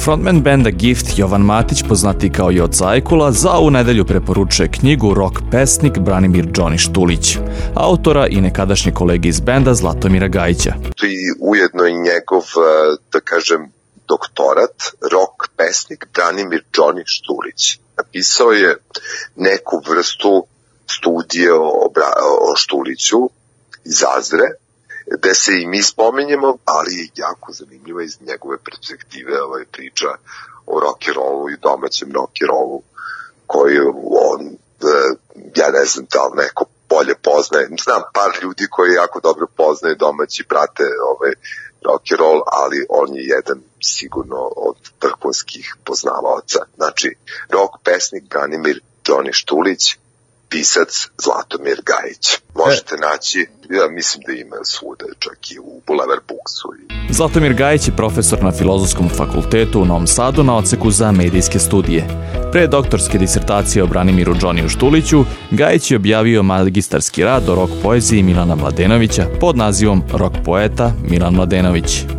Frontman benda Gift Jovan Matić, poznati kao Joca Ajkula, za ovu nedelju preporučuje knjigu rock pesnik Branimir Džoni Štulić, autora i nekadašnje kolege iz benda Zlatomira Gajića. I ujedno i njegov, da kažem, doktorat, rock pesnik Branimir Džoni Štulić. Napisao je neku vrstu studije o Štuliću iz Azre, gde se i mi spominjemo, ali jako zanimljiva iz njegove perspektive priča o rock'n'rollu i domaćem rock'n'rollu koju on, ja ne znam da li neko bolje poznaje. Znam par ljudi koji jako dobro poznaje domaći, prate rock'n'roll, ali on je jedan sigurno od vrhunskih poznavaoca. Znači, rock pesnik Branimir Džoni Štulić, pisac Zlatomir Gajić. Možete naći, ja mislim da ima svuda, čak i u Bulevar Buksu. Zlatomir Gajić je profesor na Filozofskom fakultetu u Novom Sadu na odseku za medijske studije. Pre doktorske disertacije o Branimiru Džoniju Štuliću, Gajić je objavio magistarski rad o rock poeziji Milana Mladenovića pod nazivom Rock poeta Milan Mladenović.